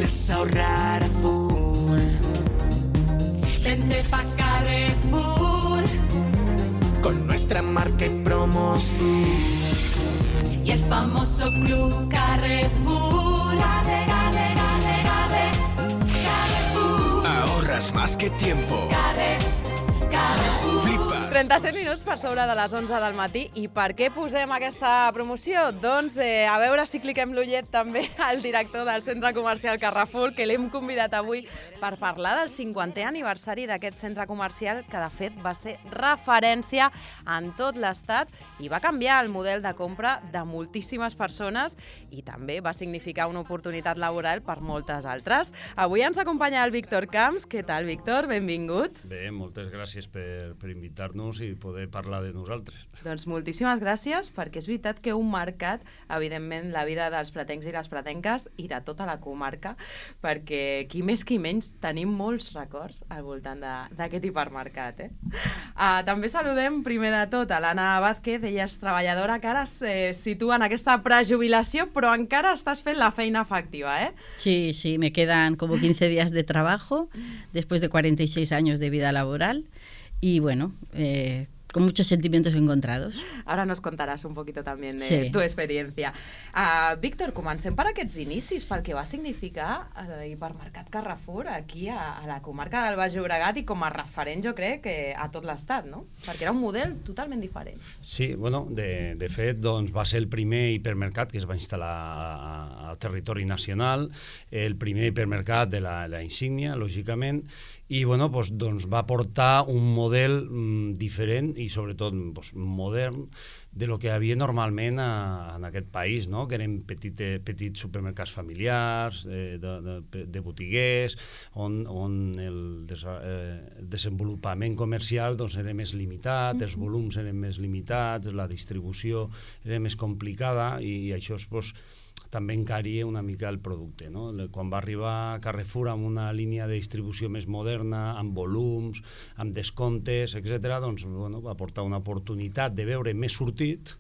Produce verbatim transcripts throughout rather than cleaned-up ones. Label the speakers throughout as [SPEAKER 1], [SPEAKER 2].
[SPEAKER 1] quieres ahorrar a full, vente pa' Carrefour con nuestra marca y promos uh, y el famoso club Carrefour. Carre, carre, carre, carre, Carrefour. Ahorras más que tiempo. Carre, Carrefour. Flipas.
[SPEAKER 2] trenta-set minuts per sobre de les onze del matí. I per què posem aquesta promoció? Doncs eh, a veure si cliquem l'ullet també al director del centre comercial Carrefour, que l'hem convidat avui per parlar del cinquantè aniversari d'aquest centre comercial, que de fet va ser referència en tot l'estat i va canviar el model de compra de moltíssimes persones i també va significar una oportunitat laboral per moltes altres. Avui ens acompanya el Víctor Camps. Què tal, Víctor? Benvingut.
[SPEAKER 3] Bé, moltes gràcies per, per invitar-nos i poder parlar de nosaltres.
[SPEAKER 2] Doncs moltíssimes gràcies, perquè és veritat que heu marcat, evidentment, la vida dels pretencs i les pretenques i de tota la comarca, perquè qui més qui menys tenim molts records al voltant d'aquest hipermercat. Eh? Uh, també saludem, primer de tot, a l'Anna Vázquez. Ella és treballadora que ara se situa en aquesta prejubilació, però encara estàs fent la feina efectiva, eh?
[SPEAKER 4] Sí, sí, me quedan como quince días de trabajo después de cuarenta y seis años de vida laboral. Y bueno, eh, con muchos sentimientos encontrados.
[SPEAKER 2] Ahora nos contarás un poquito también de
[SPEAKER 4] sí.
[SPEAKER 2] tu experiencia. Uh, Víctor, comencem per aquests inicis, pel que va significar l'hipermercat Carrefour aquí a, a la comarca del Baix Llobregat i com a referent, jo crec, que a tot l'estat, no? Perquè era un model totalment diferent.
[SPEAKER 3] Sí, bueno, de, de fet, doncs, va ser el primer hipermercat que es va instal·lar al territori nacional, el primer hipermercat de la, la insígnia, lògicament, i bueno, doncs, doncs va portar un model mm, diferent i sobretot doncs, modern de lo que hi havia normalment a, en aquest país, no? Que eren petite, petits supermercats familiars, eh, de, de, de botiguers, on, on el des, eh, desenvolupament comercial doncs, era més limitat, mm-hmm. els volums eren més limitats, la distribució era més complicada i, i això és... Doncs, també encaria una mica el producte. No? Quan va arribar Carrefour amb una línia de distribució més moderna, amb volums, amb descomptes, etcètera, doncs bueno, va portar una oportunitat de veure més sortit,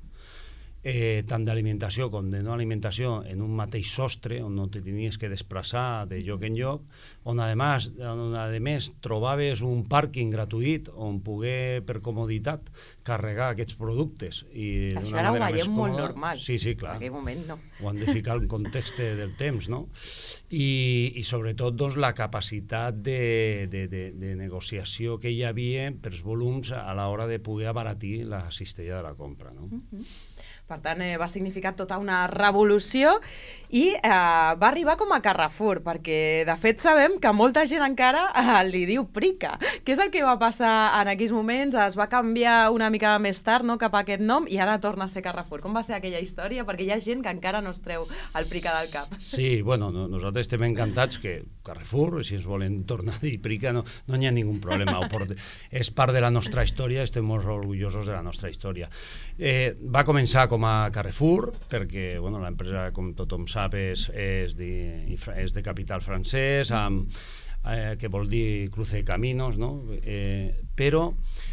[SPEAKER 3] eh, tant d'alimentació com de no alimentació en un mateix sostre, on no te tenies que desplaçar de lloc en lloc, on a més, on a més trobaves un pàrquing gratuït on poder per comoditat carregar aquests productes. I
[SPEAKER 2] això ara ho veiem molt normal.
[SPEAKER 3] Sí, sí, clar.
[SPEAKER 2] En aquell moment no.
[SPEAKER 3] Ho han de ficar en context del temps, no? I, i sobretot doncs, la capacitat de, de, de, de negociació que hi havia pels volums a l'hora de poder abaratir la cistella de la compra, no?
[SPEAKER 2] Mm-hmm. Per tant, eh, va significar tota una revolució i eh, va arribar com a Carrefour, perquè de fet sabem que molta gent encara eh, li diu Prica. Què és el que va passar en aquells moments? Es va canviar una mica més tard, no?, cap a aquest nom i ara torna a ser Carrefour. Com va ser aquella història? Perquè hi ha gent que encara no es treu el Prica del cap.
[SPEAKER 3] Sí, bueno, no, nosaltres estem encantats que Carrefour, si ens volen tornar a dir Prica, no, no hi ha ningú problema. Porte, és part de la nostra història, estem molt orgullosos de la nostra història. Eh, va començar com a Carrefour, perquè bueno, l'empresa, com tothom sap, és, és, de, és de capital francès, amb, eh, que vol dir cruce de caminos, no? Eh, però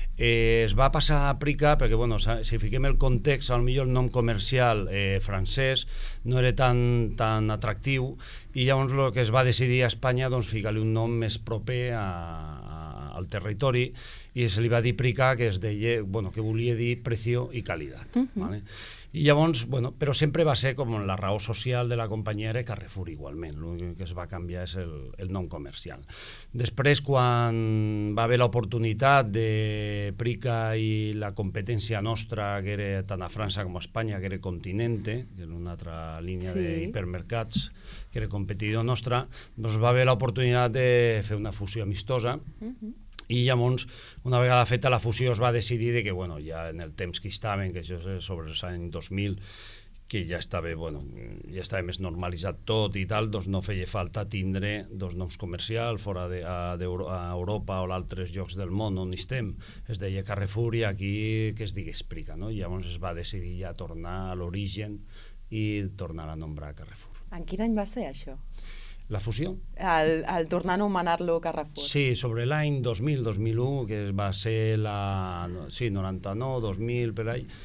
[SPEAKER 3] eh, es va passar a Prica perquè, bueno, si fiquem el context, potser el nom comercial eh, francès no era tan, tan atractiu i llavors el que es va decidir a Espanya, doncs, ficar-li un nom més proper a, a, al territori i se li va dir Prica, que es deia, bueno, que volia dir precio i qualitat. Uh-huh. Vale? I llavors, bueno, però sempre va ser com la raó social de la companyia era Carrefour igualment, l'únic que es va canviar és el, el nom comercial. Després, quan va haver l'oportunitat de Prica i la competència nostra, que era tant a França com a Espanya, que era Continente, que era una altra línia sí. d'hipermercats, que era competidor nostra, doncs va haver l'oportunitat de fer una fusió amistosa, uh-huh. I llavors, una vegada feta la fusió, es va decidir de que, bueno, ja en el temps que estaven, que això és sobre els anys dos mil, que ja estava, bueno, ja estava més normalitzat tot i tal, doncs no feia falta tindre dos noms comercials fora de, a, de, a Europa o altres llocs del món on estem. Es deia Carrefour i aquí que es digués Prica, no? I llavors es va decidir ja tornar a l'origen i tornar a nombrar Carrefour.
[SPEAKER 2] En quin any va ser això?
[SPEAKER 3] La fusió?
[SPEAKER 2] El, el tornar a anomenar-lo Carrefour.
[SPEAKER 3] Sí, sobre l'any dos mil, dos mil u, que va ser la... Sí, noranta-nou, dos mil, per ahí,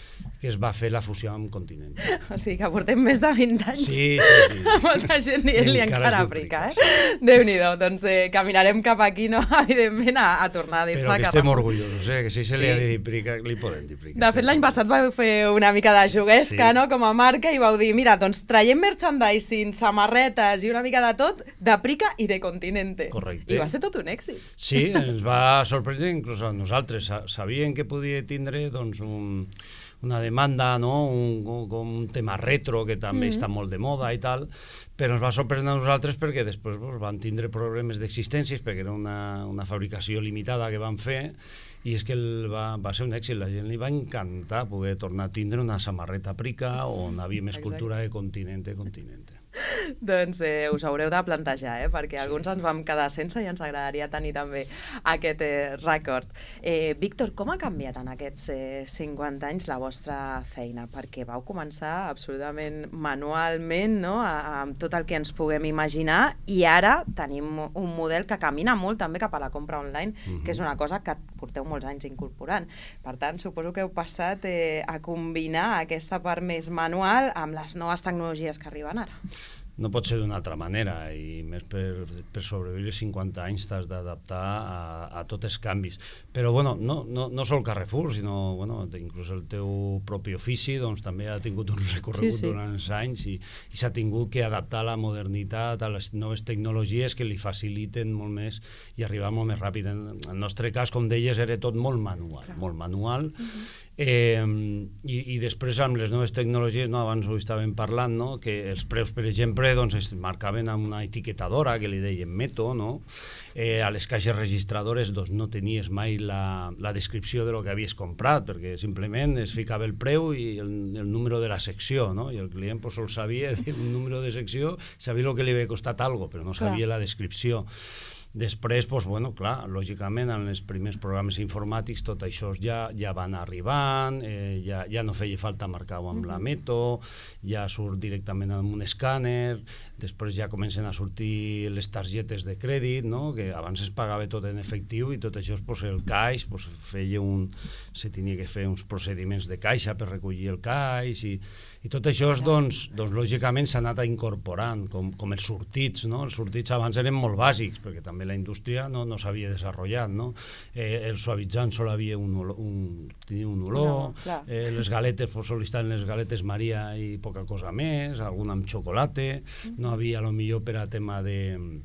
[SPEAKER 3] que es va fer la fusió amb Continental.
[SPEAKER 2] O sigui que portem més de vint anys.
[SPEAKER 3] Sí, sí, sí.
[SPEAKER 2] Molta gent dient-li encara, encara Prica, eh? Déu-n'hi-do, doncs eh, caminarem cap aquí, no? Evidentment, a, a tornar a dir-se
[SPEAKER 3] Però que
[SPEAKER 2] Carrefour.
[SPEAKER 3] estem orgullosos, eh? Que si se
[SPEAKER 2] Sí.
[SPEAKER 3] li ha de dir Prica, li podem dir Prica.
[SPEAKER 2] De fet, l'any passat vau fer una mica de juguesca,
[SPEAKER 3] Sí.
[SPEAKER 2] no?, com a marca, i vau dir, mira, doncs traiem merchandising, samarretes i una mica de tot, de Prica i de Continente.
[SPEAKER 3] Correcte.
[SPEAKER 2] I va ser tot un èxit.
[SPEAKER 3] Sí, ens va sorprendre inclús a nosaltres. Sa- Sabien que podia tindre doncs, un, una demanda, no? un, com un tema retro que també mm-hmm. està molt de moda i tal, però ens va sorprendre a nosaltres perquè després doncs, van tindre problemes d'existències perquè era una, una fabricació limitada que van fer i és que el va, va ser un èxit, la gent li va encantar poder tornar a tindre una samarreta Prica on havia més
[SPEAKER 2] Exacte.
[SPEAKER 3] cultura de Continente, Continente.
[SPEAKER 2] Doncs eh, us haureu de plantejar, eh? Perquè sí. alguns ens vam quedar sense i ens agradaria tenir també aquest eh, rècord. Eh, Víctor, com ha canviat en aquests eh, cinquanta anys la vostra feina? Perquè vau començar absolutament manualment, no?, a, a, amb tot el que ens puguem imaginar, i ara tenim un model que camina molt també cap a la compra online, mm-hmm. que és una cosa que porteu molts anys incorporant. Per tant, suposo que heu passat eh, a combinar aquesta part més manual amb les noves tecnologies que arriben ara.
[SPEAKER 3] No pot ser d'una altra manera, i més per, per sobreviure cinquanta anys t'has d'adaptar a, a tots els canvis. Però bueno, no, no, no sol Carrefour, sinó bueno, inclús el teu propi ofici doncs, també ha tingut un recorregut sí, sí. durant els anys i, i s'ha tingut que adaptar a la modernitat, a les noves tecnologies que li faciliten molt més i arribar molt més ràpid. En el nostre cas, com deies, era tot molt manual, Clar. molt manual. Uh-huh. Eh, i, i després amb les noves tecnologies, no, abans ho estàvem parlant, no, que els preus, per exemple, doncs, es marcaven amb una etiquetadora que li deien Meto, no? Eh, a les caixes registradores doncs, no tenies mai la, la descripció de lo que havies comprat, perquè simplement es ficava el preu i el, el número de la secció, no? I el client pues, sol sabia el número de secció, sabia el que li havia costat algo, però no sabia Clar. la descripció. Després, doncs, bueno, clar, lògicament, en els primers programes informàtics tot això ja, ja van arribant, eh, ja, ja no feia falta marcar-ho amb la Meto, ja surt directament amb un escàner, després ja comencen a sortir les targetes de crèdit, no? Que abans es pagava tot en efectiu i tot això, doncs, el caix, doncs, feia un, se tenia que fer uns procediments de caixa per recollir el caix i, i tot això, doncs, doncs lògicament s'ha anat incorporant, com, com els sortits, no? Els sortits abans eren molt bàsics, perquè també la indústria no, no s'havia desenvolupat, no? Eh, el suavitzant sol havia un, olor, un, tenia un olor, no, eh, les galetes, pues, sol estaven les galetes Maria i poca cosa més, alguna amb xocolata, mm-hmm. no havia, a lo millor, per a tema de...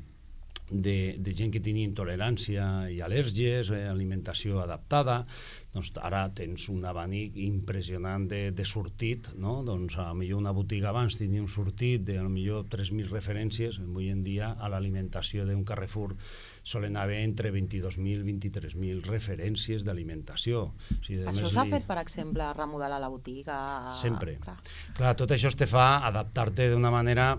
[SPEAKER 3] De, de gent que tenia intolerància i al·lèrgies, eh, alimentació adaptada, doncs ara tens un abanic impressionant de, de sortit, no? Doncs a lo millor una botiga abans tenia un sortit de a lo millor tres mil referències, avui en dia a l'alimentació d'un Carrefour solen haver entre vint-i-dos mil i vint-i-tres mil referències d'alimentació. O sigui,
[SPEAKER 2] això s'ha li... fet, per exemple, remodelar la botiga?
[SPEAKER 3] Sempre. Clar, Clar tot això te fa adaptar-te d'una manera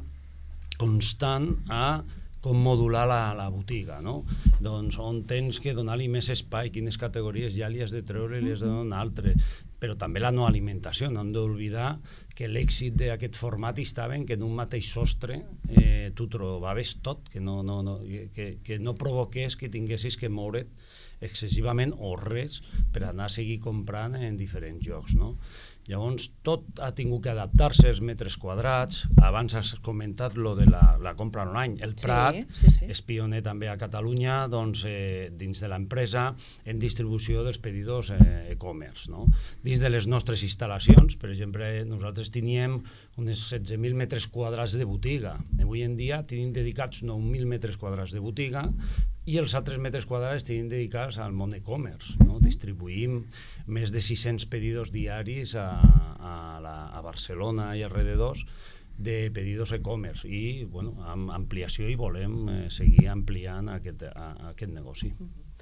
[SPEAKER 3] constant a com modular la, la botiga, no? Doncs on tens que donar-li més espai, quines categories ja li has de treure i li has de donar un altre. Però també la no alimentació, no hem d'oblidar que l'èxit d'aquest format estava en que en un mateix sostre eh, tu trobaves tot, que no, no, no, que, que no provoqués que tinguessis que moure't excessivament o res per anar a seguir comprant en diferents llocs, no? Llavors, tot ha tingut que adaptar-se als metres quadrats. Abans has comentat lo de la, la compra online. El Prat sí, sí, sí. és pioner també a Catalunya doncs, eh, dins de l'empresa en distribució dels pedidors eh, e-commerce. No? Dins de les nostres instal·lacions, per exemple, nosaltres teníem uns setze mil metres quadrats de botiga. Avui en dia tenim dedicats nou mil metres quadrats de botiga i els altres metres quadrats tenim dedicats al món e-commerce. No? Distribuïm més de sis-cents pedidors diaris a, a, la, a Barcelona i alrededors de pedidos e-commerce i bueno, amb ampliació i volem eh, seguir ampliant aquest, a, a aquest negoci.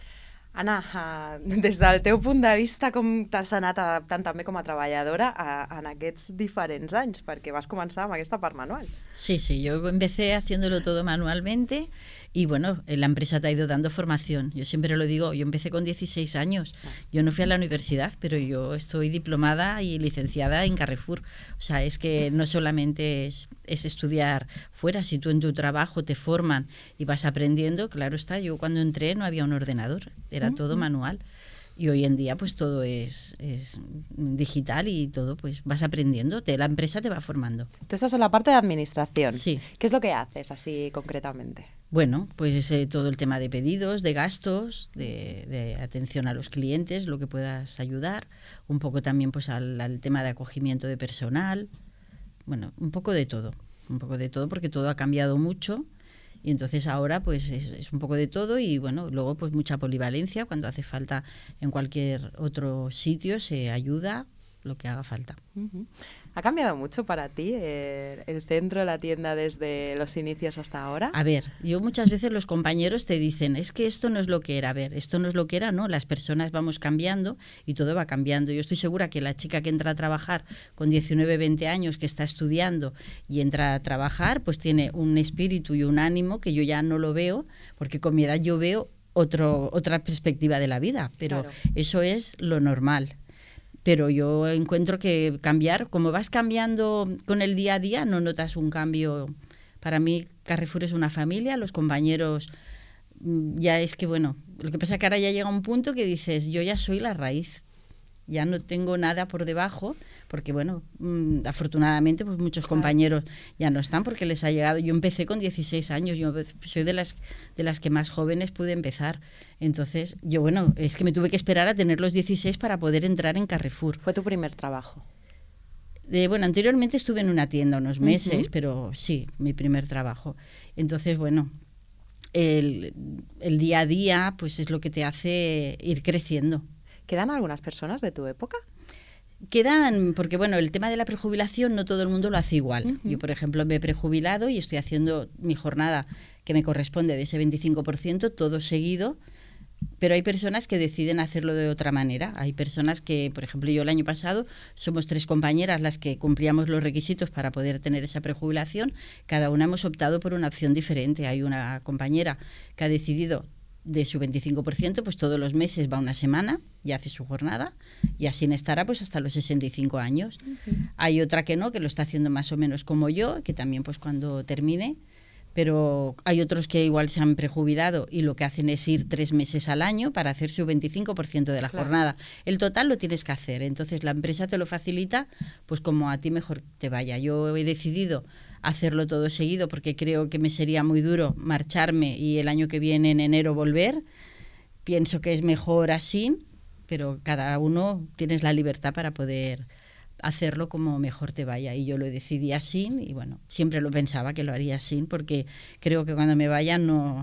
[SPEAKER 2] Anna, uh, des del teu punt de vista, com t'has anat adaptant també com a treballadora a, en aquests diferents anys? Perquè vas començar amb aquesta part manual.
[SPEAKER 4] Sí, sí, yo empecé haciéndolo todo manualmente y bueno, la empresa te ha ido dando formación. Yo siempre lo digo, yo empecé con dieciséis años. Yo no fui a la universidad, pero yo estoy diplomada y licenciada en Carrefour. O sea, es que no solamente es, es estudiar fuera, si tú en tu trabajo te forman y vas aprendiendo, claro está, yo cuando entré no había un ordenador, era todo manual. Y hoy en día pues todo es, es digital y todo pues vas aprendiendo, te, la empresa te va formando.
[SPEAKER 2] Tú estás en la parte de administración.
[SPEAKER 4] Sí.
[SPEAKER 2] ¿Qué es lo que haces así concretamente?
[SPEAKER 4] Bueno, pues eh, todo el tema de pedidos, de gastos, de, de atención a los clientes, lo que puedas ayudar, un poco también pues al, al tema de acogimiento de personal, bueno, un poco de todo, un poco de todo porque todo ha cambiado mucho. Y entonces ahora pues es, es un poco de todo y bueno, luego pues mucha polivalencia, cuando hace falta en cualquier otro sitio se ayuda lo que haga falta.
[SPEAKER 2] Uh-huh. ¿Ha cambiado mucho para ti el, el centro, la tienda desde los inicios hasta ahora?
[SPEAKER 4] A ver, yo muchas veces los compañeros te dicen, es que esto no es lo que era. A ver, esto no es lo que era, no, las personas vamos cambiando y todo va cambiando. Yo estoy segura que la chica que entra a trabajar con diecinueve, veinte años, que está estudiando y entra a trabajar, pues tiene un espíritu y un ánimo que yo ya no lo veo, porque con mi edad yo veo otro, otra perspectiva de la vida, pero claro, eso es lo normal. Pero yo encuentro que cambiar, como vas cambiando con el día a día, no notas un cambio. Para mí Carrefour es una familia, los compañeros, ya es que bueno, lo que pasa es que ahora ya llega un punto que dices, yo ya soy la raíz, ya no tengo nada por debajo, porque bueno, mmm, afortunadamente pues muchos compañeros ya no están porque les ha llegado. Yo empecé con dieciséis años, yo soy de las de las que más jóvenes pude empezar. Entonces, yo bueno, es que me tuve que esperar a tener los dieciséis para poder entrar en Carrefour.
[SPEAKER 2] ¿Fue tu primer trabajo?
[SPEAKER 4] Eh, bueno, anteriormente estuve en una tienda unos meses, uh-huh. pero sí, mi primer trabajo. Entonces, bueno, el, el día a día pues es lo que te hace ir creciendo.
[SPEAKER 2] ¿Quedan algunas personas de tu época?
[SPEAKER 4] Quedan, porque bueno, el tema de la prejubilación no todo el mundo lo hace igual. Uh-huh. Yo, por ejemplo, me he prejubilado y estoy haciendo mi jornada que me corresponde de ese veinticinco por ciento, todo seguido, pero hay personas que deciden hacerlo de otra manera. Hay personas que, por ejemplo, yo el año pasado somos tres compañeras las que cumplíamos los requisitos para poder tener esa prejubilación. Cada una hemos optado por una opción diferente. Hay una compañera que ha decidido de su veinticinco por ciento, pues todos los meses va una semana y hace su jornada y así estará pues hasta los sesenta y cinco años. Uh-huh. Hay otra que no, que lo está haciendo más o menos como yo, que también pues cuando termine, pero hay otros que igual se han prejubilado y lo que hacen es ir tres meses al año para hacer su veinticinco por ciento de la claro. jornada. El total lo tienes que hacer, entonces la empresa te lo facilita pues como a ti mejor te vaya. Yo he decidido hacerlo todo seguido porque creo que me sería muy duro marcharme y el año que viene en enero volver. Pienso que es mejor así, pero cada uno tienes la libertad para poder hacerlo como mejor te vaya y yo lo decidí así y bueno, siempre lo pensaba que lo haría así porque creo que cuando me vaya no,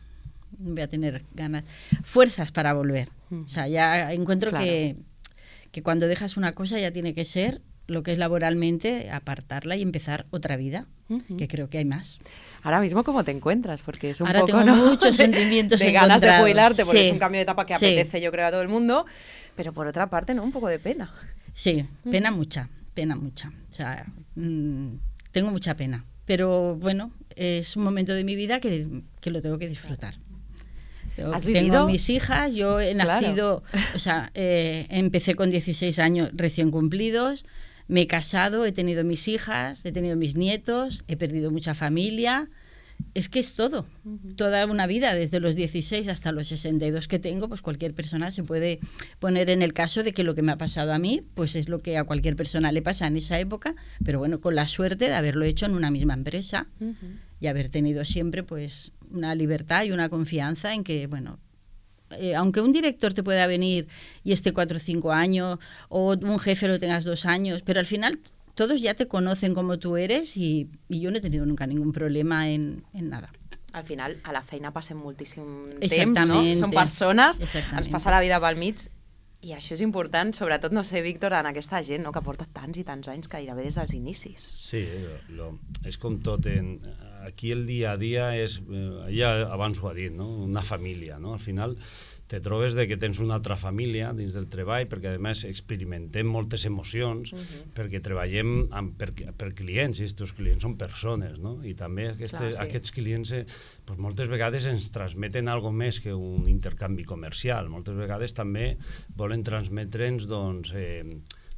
[SPEAKER 4] no voy a tener ganas, fuerzas para volver. O sea, ya encuentro claro. que, que cuando dejas una cosa ya tiene que ser lo que es laboralmente, apartarla y empezar otra vida, uh-huh. que creo que hay más.
[SPEAKER 2] Ahora mismo, ¿cómo te encuentras? Porque es un
[SPEAKER 4] Ahora
[SPEAKER 2] poco,
[SPEAKER 4] tengo
[SPEAKER 2] ¿no?
[SPEAKER 4] muchos
[SPEAKER 2] de,
[SPEAKER 4] sentimientos
[SPEAKER 2] de
[SPEAKER 4] encontrados.
[SPEAKER 2] ganas de jubilarte, porque
[SPEAKER 4] sí.
[SPEAKER 2] es un cambio de etapa que
[SPEAKER 4] sí.
[SPEAKER 2] apetece, yo creo, a todo el mundo, pero por otra parte, ¿no? Un poco de pena.
[SPEAKER 4] Sí, pena uh-huh. mucha, pena mucha. O sea, mmm, tengo mucha pena, pero bueno, es un momento de mi vida que, que lo tengo que disfrutar.
[SPEAKER 2] ¿Has
[SPEAKER 4] Tengo
[SPEAKER 2] vivido?
[SPEAKER 4] mis hijas, yo he nacido, claro. o sea, eh, empecé con dieciséis años recién cumplidos, me he casado, he tenido mis hijas, he tenido mis nietos, he perdido mucha familia. Es que es todo, uh-huh. toda una vida, desde los dieciséis hasta los sesenta y dos que tengo, pues cualquier persona se puede poner en el caso de que lo que me ha pasado a mí, pues es lo que a cualquier persona le pasa en esa época, pero bueno, con la suerte de haberlo hecho en una misma empresa uh-huh. y haber tenido siempre pues una libertad y una confianza en que, bueno, eh, aunque un director te pueda venir y esté cuatro o cinco años, o un jefe lo tengas dos años, pero al final todos ya te conocen como tú eres y, y yo no he tenido nunca ningún problema en, en nada.
[SPEAKER 2] Al final, a la feina passen moltíssim temps, no? Són persones, ens passa la vida pel mig i això és important, sobretot, no sé, Víctor, en aquesta gent no? que porta tants i tants anys gairebé des dels inicis.
[SPEAKER 3] Sí, lo, és com tot. En, aquí el dia a dia és, ella abans ho ha dit, no? Una família, no? Al final te trobes de que tens una altra família dins del treball, perquè a més experimentem moltes emocions, uh-huh. perquè treballem amb, per, per clients, i aquests clients són persones, no? I també aquestes, Clar, sí. aquests clients eh, pues moltes vegades ens transmeten algo més que un intercanvi comercial, moltes vegades també volen transmetre'ns doncs, eh,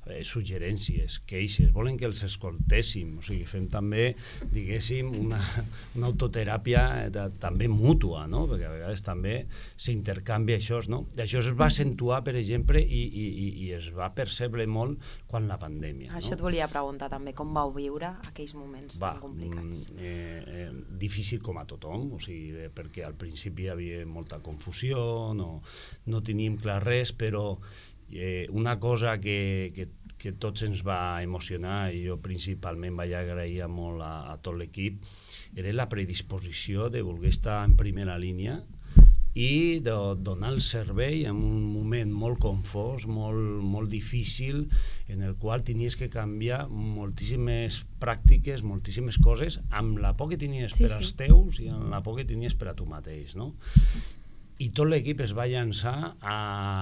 [SPEAKER 3] eh, suggerències, queixes, volen que els escoltéssim, o sigui, fem també, diguéssim, una, una autoteràpia de, també mútua, no? Perquè a vegades també s'intercanvia això, no? I això es va accentuar, per exemple, i, i, i es va percebre molt quan la pandèmia.
[SPEAKER 2] Això
[SPEAKER 3] no?
[SPEAKER 2] et volia preguntar també, com vau viure aquells moments
[SPEAKER 3] va,
[SPEAKER 2] tan complicats?
[SPEAKER 3] Eh, eh, difícil com a tothom, o sigui, eh, perquè al principi hi havia molta confusió, no, no teníem clar res, però eh, una cosa que, que, que tots ens va emocionar, i jo principalment vaig agrair molt a, a tot l'equip, era la predisposició de voler estar en primera línia i de donar el servei en un moment molt confós, molt, molt difícil, en el qual tenies que canviar moltíssimes pràctiques, moltíssimes coses, amb la por que tenies
[SPEAKER 2] sí,
[SPEAKER 3] per
[SPEAKER 2] sí.
[SPEAKER 3] als teus i amb la por que tenies per a tu mateix, no? I tot l'equip es va llançar a,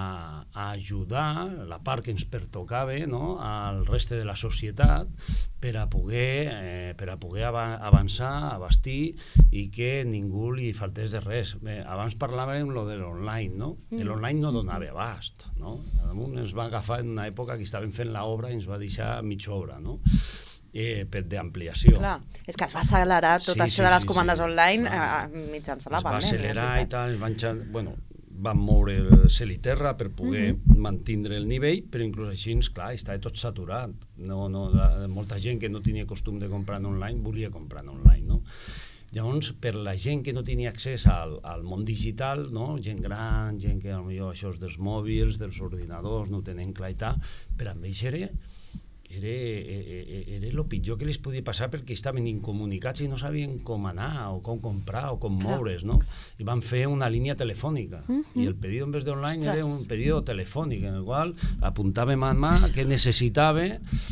[SPEAKER 3] a ajudar la part que ens pertocava, no? Al reste de la societat per a poder, eh, per a poder avançar, abastir i que ningú li faltés de res. Bé, abans parlàvem lo de l'online, no? Mm. L'online no donava abast, no? Damunt ens va agafar en una època que estàvem fent l'obra i ens va deixar mitja obra, no? Eh, per d'ampliació.
[SPEAKER 2] Clar, és que es va accelerar tot
[SPEAKER 3] sí,
[SPEAKER 2] això
[SPEAKER 3] sí,
[SPEAKER 2] de les
[SPEAKER 3] sí,
[SPEAKER 2] comandes
[SPEAKER 3] sí.
[SPEAKER 2] online
[SPEAKER 3] Va,
[SPEAKER 2] eh, mitjançant la
[SPEAKER 3] es va
[SPEAKER 2] pandèmia.
[SPEAKER 3] accelerar i tal, es van, bueno, van moure el cel i terra per poder uh-huh. mantindre el nivell, però inclús així, clar, estava tot saturat. No, no, la, molta gent que no tenia costum de comprar en online volia comprar en online, no? Llavors, per la gent que no tenia accés al, al món digital, no? Gent gran, gent que potser això és dels mòbils, dels ordinadors, no ho tenen clar i tal, per a ells era era, era, era el pitjor que els podia passar perquè estaven incomunicats i no sabien com anar o com comprar o com moure's, no? I van fer una línia telefònica uh-huh. i el pedido en vez de online Ostres. Era un pedido telefònic en el qual apuntàvem a mà què necessitava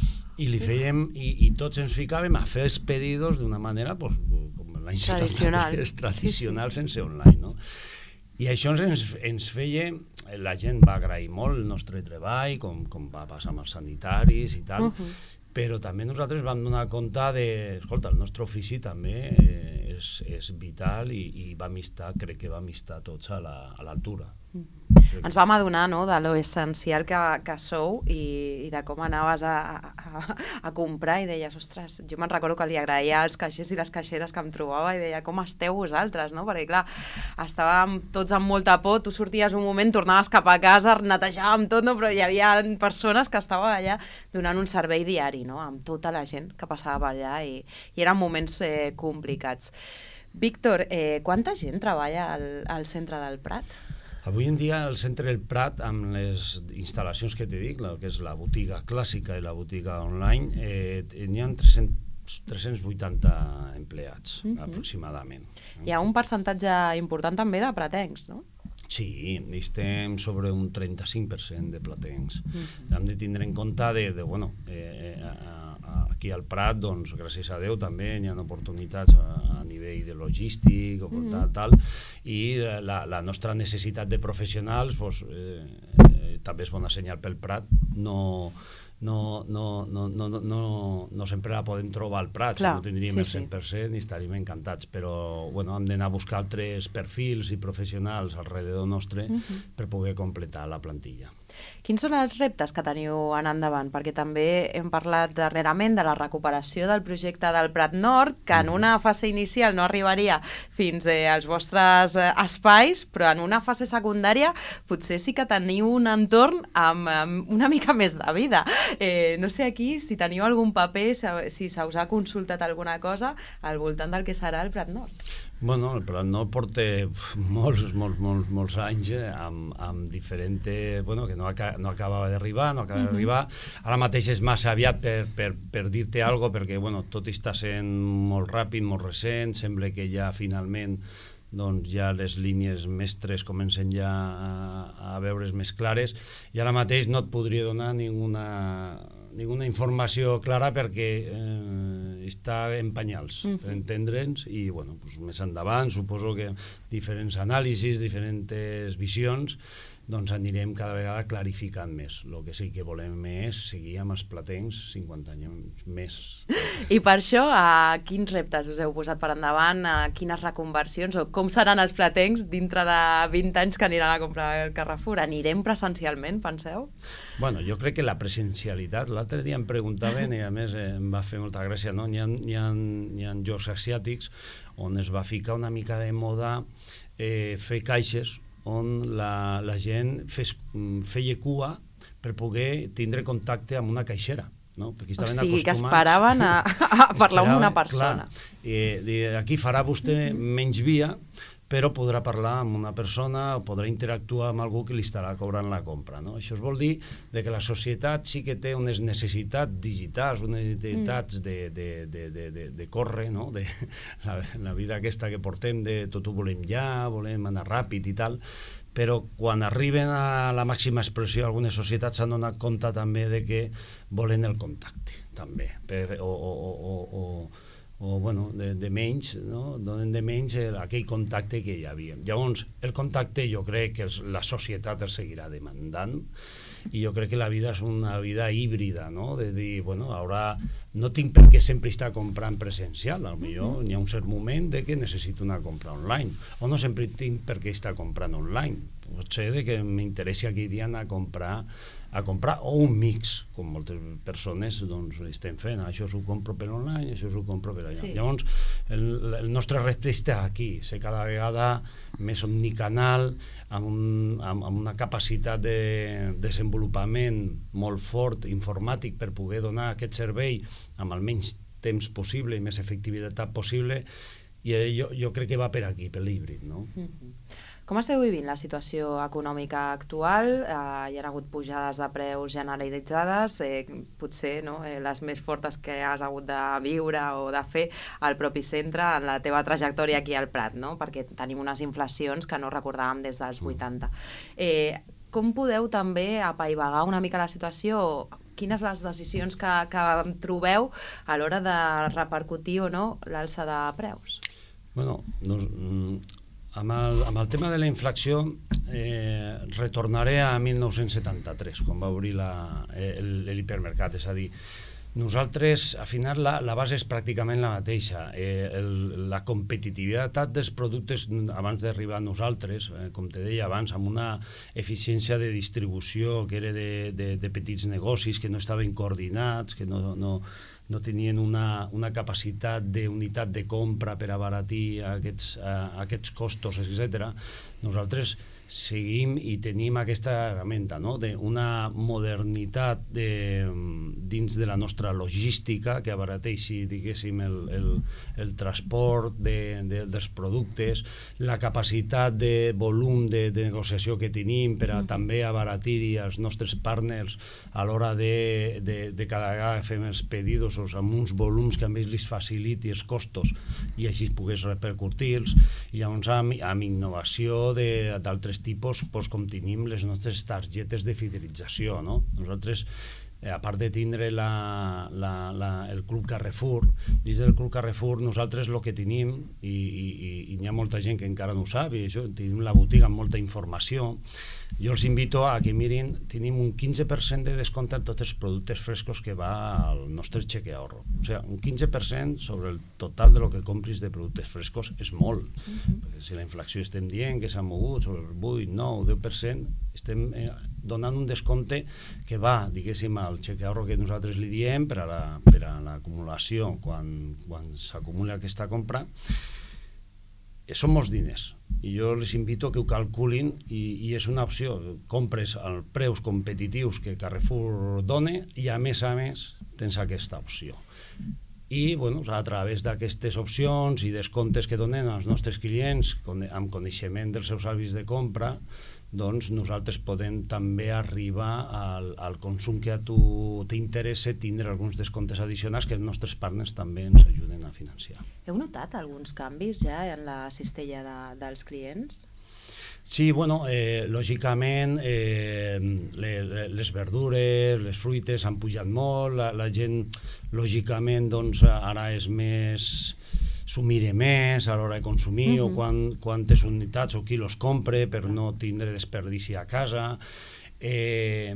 [SPEAKER 3] i li fèiem, i, i tots ens ficàvem a fer els pedidos d'una manera pues, com l'any
[SPEAKER 2] tradicional,
[SPEAKER 3] tradicional
[SPEAKER 2] sí, sí.
[SPEAKER 3] sense online, no? I això ens, ens feia, la gent va agrair molt el nostre treball, com, com va passar amb els sanitaris i tal, uh-huh. però també nosaltres vam donar compte de, escolta, el nostre ofici també eh, és, és vital i, i vam estar, crec que vam estar tots a l'altura. La,
[SPEAKER 2] uh-huh. Ens vam adonar, no?, de lo essencial que, que sou i, i de com anaves a, a, a comprar i deies, ostres, jo me'n recordo que li agraïa als caixers i les caixeres que em trobava i deia, com esteu vosaltres, no? Perquè clar, estàvem tots amb molta por, tu sorties un moment, tornaves cap a casa, netejàvem tot, no? Però hi havia persones que estaven allà donant un servei diari, no?, amb tota la gent que passava per allà i, i eren moments eh, complicats. Víctor, eh, quanta gent treballa al, al centre del Prat?
[SPEAKER 3] Avui en dia al centre del Prat, amb les instal·lacions que t'he dit, que és la botiga clàssica i la botiga online, eh, n'hi ha tres-cents, tres-cents vuitanta empleats, uh-huh. aproximadament.
[SPEAKER 2] Hi ha un percentatge important també de pratencs, no?
[SPEAKER 3] Sí, estem sobre un trenta-cinc per cent de platencs. Uh-huh. Hem de tindre en compte de, de bueno, eh, eh, aquí al Prat, doncs, gràcies a Déu, també hi ha oportunitats a, a nivell de logístic, o mm-hmm. tal, tal, i la, la nostra necessitat de professionals doncs, eh, eh, també és bona senyal pel Prat, no... No, no, no, no, no, no sempre la podem trobar al Prat, Clar, si no tindríem sí, el cent per cent i estaríem encantats, però bueno, hem d'anar a buscar altres perfils i professionals alrededor nostre uh-huh. per poder completar la plantilla.
[SPEAKER 2] Quins són els reptes que teniu en endavant? Perquè també hem parlat darrerament de la recuperació del projecte del Prat Nord, que en una fase inicial no arribaria fins eh, als vostres eh, espais, però en una fase secundària potser sí que teniu un entorn amb, amb una mica més de vida. Eh, no sé aquí si teniu algun paper, si se us ha consultat alguna cosa al voltant del que serà el Prat Nord.
[SPEAKER 3] Bueno, el Prat Nord porta molts, molts, molts, molts anys eh, amb, amb diferents... Bueno, que no, aca no acabava d'arribar, no acabava d'arribar. Ara mateix és massa aviat per, per, per dir-te alguna cosa, perquè bueno, tot està sent molt ràpid, molt recent, sembla que ja finalment doncs ja les línies mestres comencen ja a, a veure's més clares i ara mateix no et podria donar ninguna... ninguna informació clara perquè eh, està en penyals, uh-huh. per entendre'ns, i bueno, pues, més endavant suposo que diferents anàlisis, diferents visions doncs anirem cada vegada clarificant més. El que sí que volem és seguir amb els platencs cinquanta anys més.
[SPEAKER 2] I per això, a quins reptes us heu posat per endavant, a quines reconversions, o com seran els platencs dintre de vint anys que aniran a comprar el Carrefour? Anirem presencialment, penseu?
[SPEAKER 3] Bueno, jo crec que la presencialitat, l'altre dia em preguntaven, i a més eh, em va fer molta gràcia, no? Hi ha, hi ha, hi ha jocs asiàtics on es va ficar una mica de moda eh, fer caixes on la, la gent fes, feia cua per poder tindre contacte amb una caixera. No? Perquè
[SPEAKER 2] o sigui, que esperaven a, a parlar amb una persona.
[SPEAKER 3] Clar, eh, aquí farà vostè menys via, però podrà parlar amb una persona o podrà interactuar amb algú que li estarà cobrant la compra. No? Això es vol dir de que la societat sí que té unes necessitats digitals, unes necessitats de, de, de, de, de, de córrer, no? De la, la vida aquesta que portem, de tot ho volem ja, volem anar ràpid i tal, però quan arriben a la màxima expressió algunes societats s'han donat compte també de que volen el contacte, també, per, o, o, o, o o bueno, de, de menys, no? Donen de menys el, aquell contacte que hi havia. Llavors, el contacte jo crec que els, la societat el seguirà demandant i jo crec que la vida és una vida híbrida, no? De dir, bueno, ara no tinc per què sempre estar comprant presencial, potser uh-huh. hi ha un cert moment de que necessito una compra online, o no sempre tinc per què estar comprant online, pot ser de que m'interessi aquell dia anar a comprar a comprar, o un mix, com moltes persones doncs, estem fent, això s'ho compro per online, això s'ho compro per allà. Sí. Llavors, el, el nostre repte està aquí, ser cada vegada més omnicanal, amb, un, amb, amb una capacitat de desenvolupament molt fort, informàtic, per poder donar aquest servei amb el menys temps possible i més efectivitat possible, i jo, jo crec que va per aquí, per l'híbrid, no?
[SPEAKER 2] Mm-hmm. Com esteu vivint la situació econòmica actual? Eh, hi ha hagut pujades de preus generalitzades, eh, potser no? eh, les més fortes que has hagut de viure o de fer al propi centre en la teva trajectòria aquí al Prat, no? Perquè tenim unes inflacions que no recordàvem des dels vuitanta. Eh, com podeu també apaivagar una mica la situació? Quines les decisions que, que trobeu a l'hora de repercutir o no l'alça de preus?
[SPEAKER 3] Bueno, doncs... Amb el, amb el tema de la inflació eh, retornaré a mil nou-cents setanta-tres, quan va obrir l'hipermercat, és a dir, nosaltres, al final, la, la base és pràcticament la mateixa. Eh, el, la competitivitat dels productes abans d'arribar a nosaltres, eh, com te deia abans, amb una eficiència de distribució que era de, de, de petits negocis que no estaven coordinats, que no... no no tenien una, una capacitat d'unitat de compra per abaratir aquests, uh, aquests costos, etcètera. Nosaltres seguim i tenim aquesta herramienta, no? D'una modernitat de, dins de la nostra logística que abarateixi, diguéssim, el, el, el transport de, de, dels productes, la capacitat de volum de, de negociació que tenim per a mm. també abaratir els nostres partners a l'hora de, de, de cada vegada fem els pedidos amb uns volums que a més els faciliti els costos i així pogués repercutir-los, i llavors amb, amb innovació d'altres tipus, doncs, com tenim les nostres targetes de fidelització, no? Nosaltres, eh, a part de tindre la, la, la, el Club Carrefour, dins del Club Carrefour nosaltres el que tenim, i, i, i hi ha molta gent que encara no ho sap, i això, tenim la botiga amb molta informació. Jo els invito a que mirin, tenim un quinze per cent de descompte en tots els productes frescos que va al nostre xeque ahorro. O sigui, un quinze per cent sobre el total de lo que compris de productes frescos és molt. Uh-huh. Perquè si la inflació estem dient que s'ha mogut sobre el vuit, nou, deu per cent, estem eh, donant un descompte que va, diguéssim, al xeque ahorro que nosaltres li diem per a la, per a l'acumulació quan, quan s'acumula aquesta compra. Són molts diners i jo les invito a que ho calculin i, i és una opció, compres als preus competitius que Carrefour dona i a més a més tens aquesta opció. I bueno, a través d'aquestes opcions i descomptes que donen als nostres clients amb coneixement dels seus hàbits de compra, doncs nosaltres podem també arribar al, al consum que a tu t'interessa, tindre alguns descomptes addicionals que els nostres partners també ens ajuden a financiar.
[SPEAKER 2] Heu notat alguns canvis ja en la cistella de, dels clients?
[SPEAKER 3] Sí, bueno, eh, lògicament eh, les, les verdures, les fruites han pujat molt, la, la gent lògicament doncs ara és més... s'ho mire més a l'hora de consumir, uh-huh. o quan, quantes unitats o qui los compre per no tindre desperdici a casa. Eh,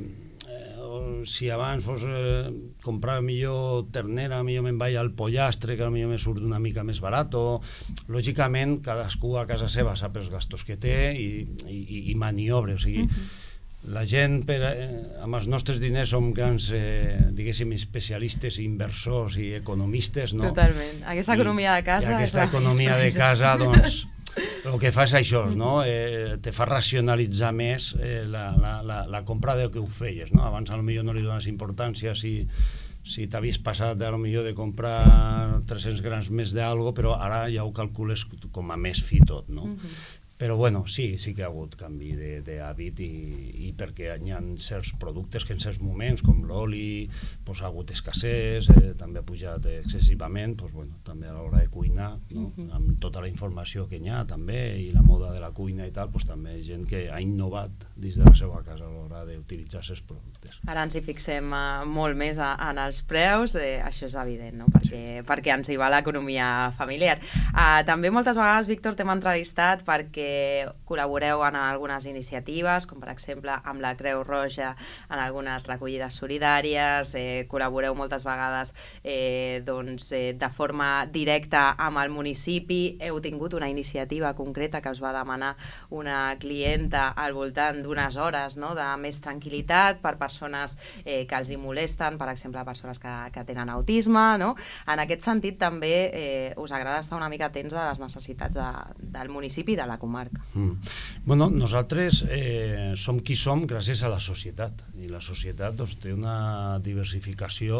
[SPEAKER 3] eh, si abans pues, eh, comprava millor ternera, millor me'n vaig al pollastre, que millor me surt una mica més barat. Lògicament, cadascú a casa seva sap els gastos que té i, i, i maniobra, o sigui, uh-huh. La gent, per, eh, amb els nostres diners, som grans, eh, diguéssim, especialistes, inversors i economistes, no?
[SPEAKER 2] Totalment. Aquesta economia de casa...
[SPEAKER 3] I aquesta economia de casa, doncs, el que fa és això, no? Eh, te fa racionalitzar més eh, la, la, la, la compra del que ho feies, no? Abans potser no li dones importància si, si t'havies passat a lo millor de comprar sí. tres-cents grams més d'algo, però ara ja ho calcules com a més fi tot, no? Uh-huh. Però bueno, sí, sí que ha hagut canvi d'hàbit i, i perquè hi ha certs productes que en certs moments, com l'oli, pues, ha hagut escassez, eh, també ha pujat excessivament, pues, bueno, també a l'hora de cuinar, no? Uh-huh. Amb tota la informació que hi ha també i la moda de la cuina i tal, pues, també hi ha gent que ha innovat dins de la seva casa a l'hora d'utilitzar aquests productes.
[SPEAKER 2] Ara ens hi fixem uh, molt més a, en els preus, eh, això és evident, no? perquè, sí. perquè ens hi va l'economia familiar. Uh, també moltes vegades, Víctor, t'hem entrevistat perquè col·laboreu en algunes iniciatives, com per exemple amb la Creu Roja en algunes recollides solidàries, eh, col·laboreu moltes vegades eh, doncs, eh, de forma directa amb el municipi, heu tingut una iniciativa concreta que us va demanar una clienta al voltant d'unes hores, no?, de més tranquil·litat per persones eh, que els hi molesten, per exemple, persones que, que tenen autisme, no? En aquest sentit també eh, us agrada estar una mica atents a les necessitats de, del municipi i de la comarca.
[SPEAKER 3] Mm. Bueno, nosaltres eh, som qui som gràcies a la societat i la societat doncs, té una diversificació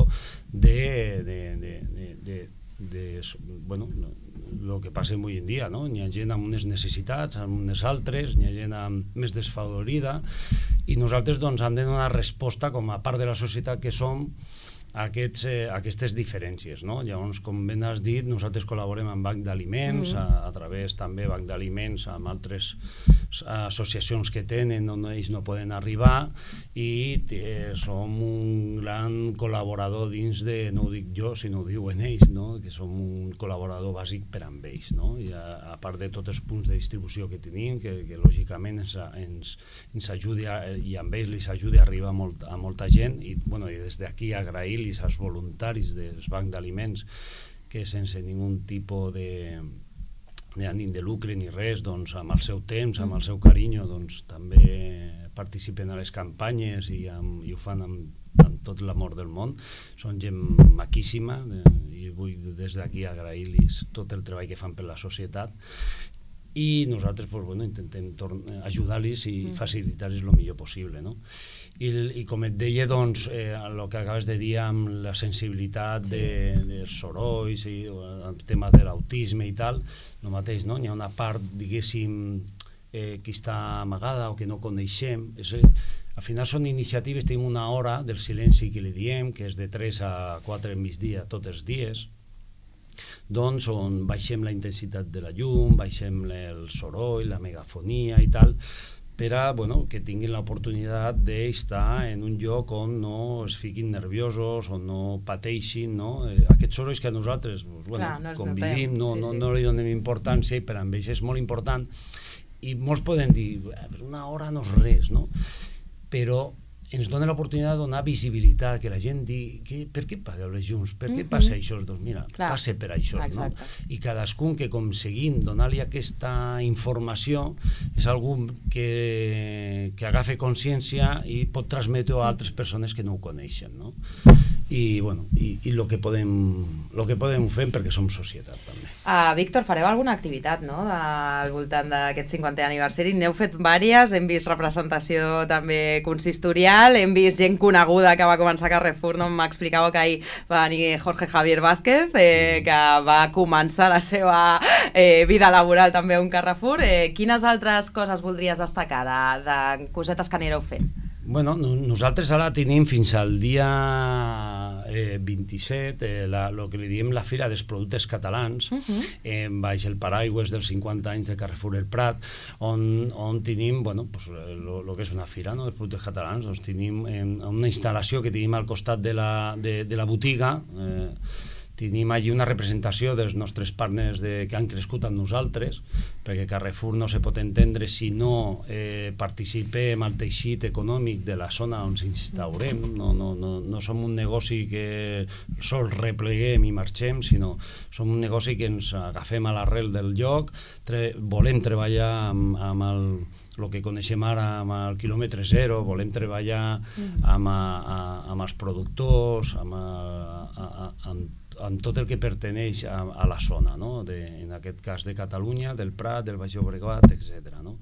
[SPEAKER 3] de, de, de, de, de, de bueno, el que passa avui en dia, no? Hi ha gent amb unes necessitats, amb unes altres, hi ha gent amb més desfavorida i nosaltres doncs, hem de donar resposta com a part de la societat que som a aquests, eh, aquestes diferències, no? Llavors, com ben has dit, nosaltres col·laborem amb Banc d'Aliments, mm. a, a través també Banc d'Aliments, amb altres associacions que tenen on ells no poden arribar i eh, som un gran col·laborador dins de, no ho dic jo, sinó ho diuen ells, no? Que som un col·laborador bàsic per amb ells, no? I a, a part de tots els punts de distribució que tenim, que, que lògicament ens, ens, ens ajudi a, i amb ells li ajudi a arribar a, molt, a molta gent i, bueno, i des d'aquí agrair als voluntaris del Banc d'Aliments que sense ningú tipus de, de ànim de lucre ni res, doncs amb el seu temps, amb el seu carinyo, doncs també participen a les campanyes i, amb, i ho fan amb, amb tot l'amor del món. Són gent maquíssima i vull des d'aquí agrair-los tot el treball que fan per la societat i nosaltres pues, bueno, intentem ajudar-los i facilitar-los el millor possible, no? I, i com et deia, doncs, eh, el que acabes de dir amb la sensibilitat sí. de, dels sorolls i el tema de l'autisme i tal, el mateix, no? N'hi ha una part, diguéssim, eh, que està amagada o que no coneixem. És, eh, al final són iniciatives, tenim una hora del silenci que li diem, que és de tres a quatre al migdia tots els dies, doncs on baixem la intensitat de la llum, baixem el soroll, la megafonia i tal, per a bueno, que tinguin l'oportunitat d'estar en un lloc on no es fiquin nerviosos, on no pateixin, no? Eh, aquests sorolls que nosaltres pues, bueno, Clar, no convivim, no, sí, no, sí. no li donem importància i per a ells és molt important i molts poden dir, una hora no és res, no? Però ens dona l'oportunitat de donar visibilitat, que la gent digui, per què pagueu les llums? Per què passa això? Doncs mira, passa per això, no? I cadascun que aconseguim donar-li aquesta informació és algú que, que agafa consciència i pot transmetre a altres persones que no ho coneixen, no? I, bueno, i, i el que podem el que podem fer perquè som societat també.
[SPEAKER 2] Uh, Víctor, fareu alguna activitat, no?, al voltant d'aquest cinquantè aniversari? N'heu fet diverses, hem vist representació també consistorial, hem vist gent coneguda que va començar a Carrefour, no? M'explicàveu que ahir va venir Jorge Javier Vázquez, eh, que va començar la seva eh, vida laboral també a un Carrefour. Eh, quines altres coses voldries destacar de, de cosetes que anireu fent?
[SPEAKER 3] Bueno, nosaltres ara tenim fins al dia eh, vint-i-set eh, la, lo que li diem la Fira dels Productes Catalans, uh-huh. eh, baix el paraigües dels cinquanta anys de Carrefour El Prat, on, on tenim, bueno, pues, lo, lo que és una fira, no?, dels productes catalans, doncs tenim eh, una instal·lació que tenim al costat de la, de, de la botiga, eh, tenim allí una representació dels nostres partners de, que han crescut amb nosaltres, perquè Carrefour no se pot entendre si no eh, participem al teixit econòmic de la zona on s'instaurem. No, no, no, no som un negoci que sols repleguem i marxem, sinó som un negoci que ens agafem a l'arrel del lloc, tre volem treballar amb, amb el, el que coneixem ara amb el quilòmetre zero, volem treballar amb, a, a, amb els productors, amb, a, a, a, amb amb tot el que perteneix a, a la zona, no? De, en aquest cas de Catalunya, del Prat, del Baix Llobregat, etcètera. No?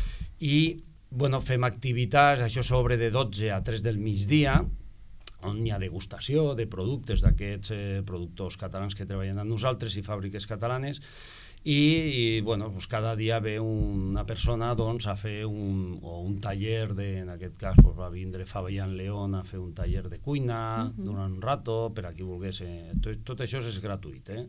[SPEAKER 3] I bueno, fem activitats, això sobre de dotze a tres del migdia, on hi ha degustació de productes d'aquests eh, productors catalans que treballen amb nosaltres i fàbriques catalanes, i, i bueno, pues cada dia ve una persona doncs, a fer un, o un taller, de, en aquest cas pues, va vindre Fabián León a fer un taller de cuina uh -huh. durant un rato, per a qui volgués. Eh, tot, tot això és gratuït. Eh?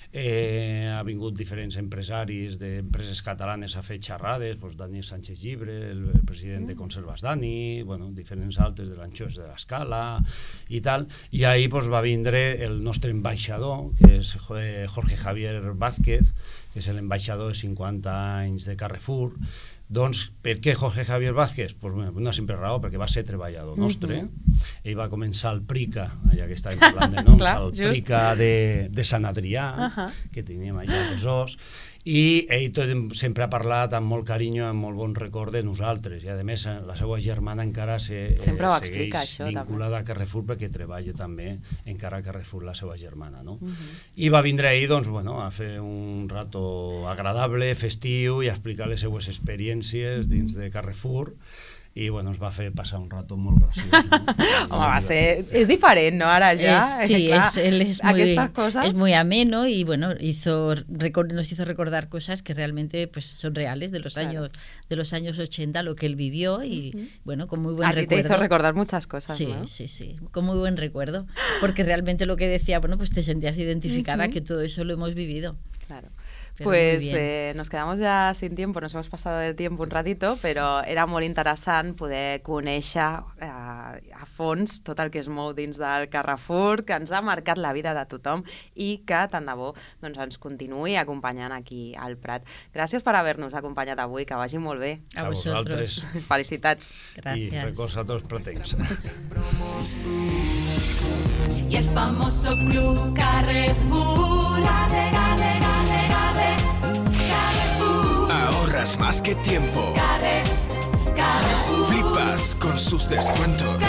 [SPEAKER 3] Eh, ha vingut diferents empresaris d'empreses catalanes a fer xerrades, pues, Daniel Sánchez Llibre, el, el president de Conservas Dani, bueno, diferents altres de l'Anxós de l'Escala i tal, i ahir pues, va vindre el nostre ambaixador, que és eh, Jorge Javier Vázquez, que és l'ambaixador de cinquanta anys de Carrefour. Doncs, per què Jorge Javier Vázquez? Pues, bueno, una simple raó, perquè va ser treballador nostre. Uh -huh. Ell va començar al Prica, allà que estàvem parlant de noms, Clar, al just. Prica de, de Sant Adrià, uh -huh. que teníem allà a Besòs, i ell tot, sempre ha parlat amb molt carinyo, amb molt bon record de nosaltres, i a més la seva germana encara se, eh, segueix això, vinculada també. a Carrefour, perquè treballa també encara a Carrefour la seva germana, no? Uh -huh. I va vindre ahir doncs, bueno, a fer un rato agradable, festiu, i a explicar les seues experiències dins de Carrefour, i bueno, ens va fer passar un rato molt graciós. ¿No?
[SPEAKER 2] Home, va ser... És diferent, ¿no? Ara ja...
[SPEAKER 4] Es, sí,
[SPEAKER 2] clar,
[SPEAKER 4] es, él es, muy,
[SPEAKER 2] aquestes coses...
[SPEAKER 4] es muy ameno y bueno, hizo, record, nos hizo recordar cosas que realmente pues, son reales de los, claro. años, de los años ochenta, lo que él vivió y uh-huh. bueno, con muy buen
[SPEAKER 2] a
[SPEAKER 4] recuerdo.
[SPEAKER 2] A ti te hizo recordar muchas cosas,
[SPEAKER 4] sí,
[SPEAKER 2] ¿no?
[SPEAKER 4] Sí, sí, con muy buen recuerdo, porque realmente lo que decía, bueno, pues te sentías identificada, uh-huh. que todo eso lo hemos vivido.
[SPEAKER 2] Claro. Pero pues eh, nos quedamos ya sin tiempo, nos hemos pasado del tiempo un ratito, però era molt interessant poder conèixer eh, a fons tot el que es mou dins del Carrefour, que ens ha marcat la vida de tothom i que, tant de bo, doncs, ens continuï acompanyant aquí al Prat. Gràcies per haver-nos acompanyat avui, que vagi molt bé.
[SPEAKER 4] A, a vosaltres.
[SPEAKER 2] Felicitats.
[SPEAKER 3] Gràcies. I records a tots platencs.
[SPEAKER 1] Y el famoso Club Carrefour. Gale, gale, gale, gale. Carrefour.
[SPEAKER 5] Ahorras más que tiempo.
[SPEAKER 1] Carre, Carrefour.
[SPEAKER 5] Flipas con sus descuentos.